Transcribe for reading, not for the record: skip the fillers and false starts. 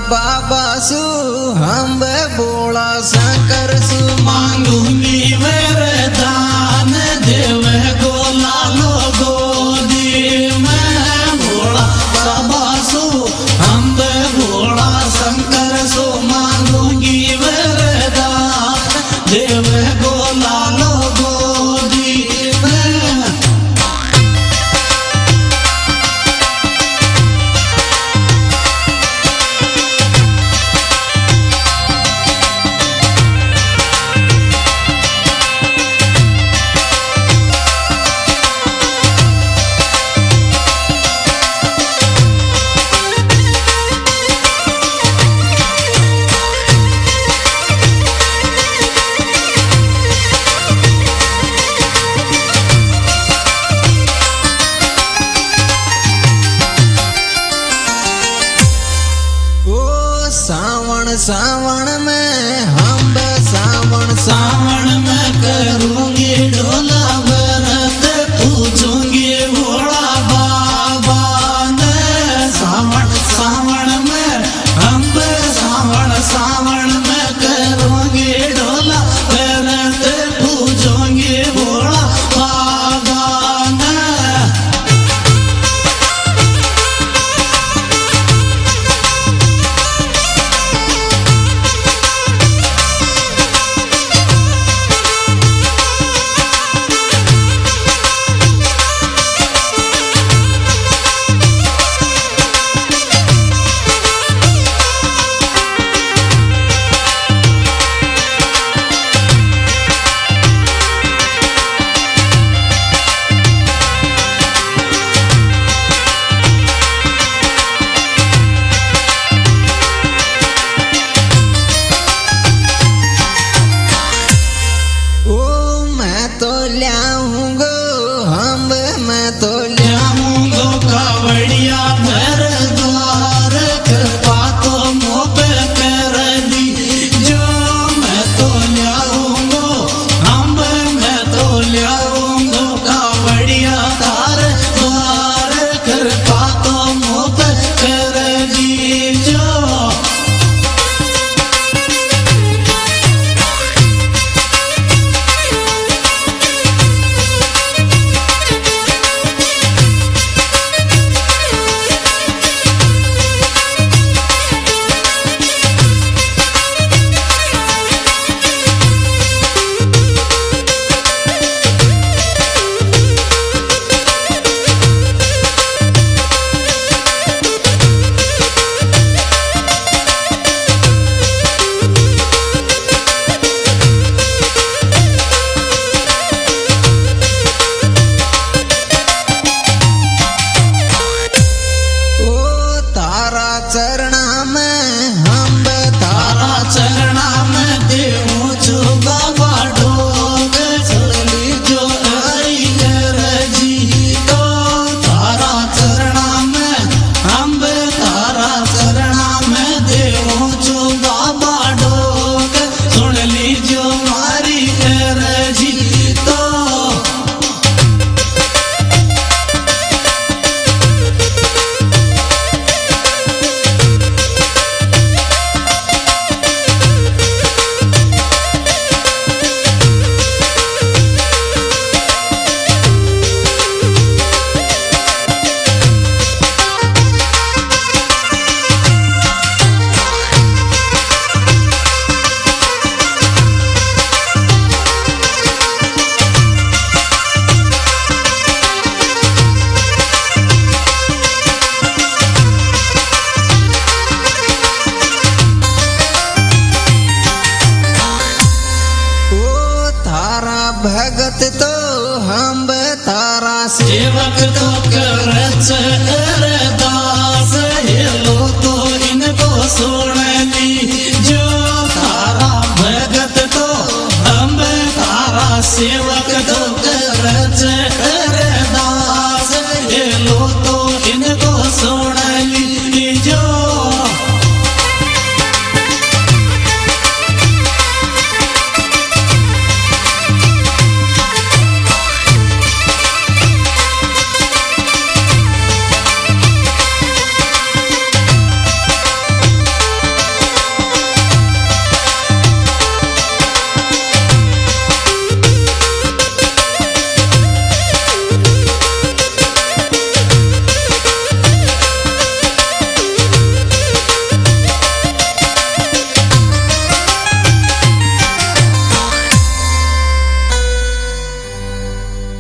बाबा सु हम बोला शंकर सु मांगूंगी वरदान देव गोला लो गोदी में भोला बाबा सु हम भोला शंकर सु मांगूंगी वरदान देव गोला लो गोदी में। सावन में हम सावन में करूंगी ढोला व्रत पूछूंगी भोला बाबा ने सावन में हम सावन में करूंगी ढोला व्रत पूछूंगी भोला बाबा ने। तो ल्याऊंगो कावड़िया घर द्वार कृपा तो मुँह पे कर दी जो मैं तो ल्याऊंगो मैं तो ल्याऊंगो कावड़िया घर द्वार कृपा तो मुँह पे कर दी जो। चरणा में हम तारा चरणा में देव जो बाबा डोग चली जो आई कर जी तो तारा चरणा में हम तारा चरणा में देव जो बाबा डोग सुन ली जो मारी कर जी तो। भगत तो हम तारा सेवक तो कर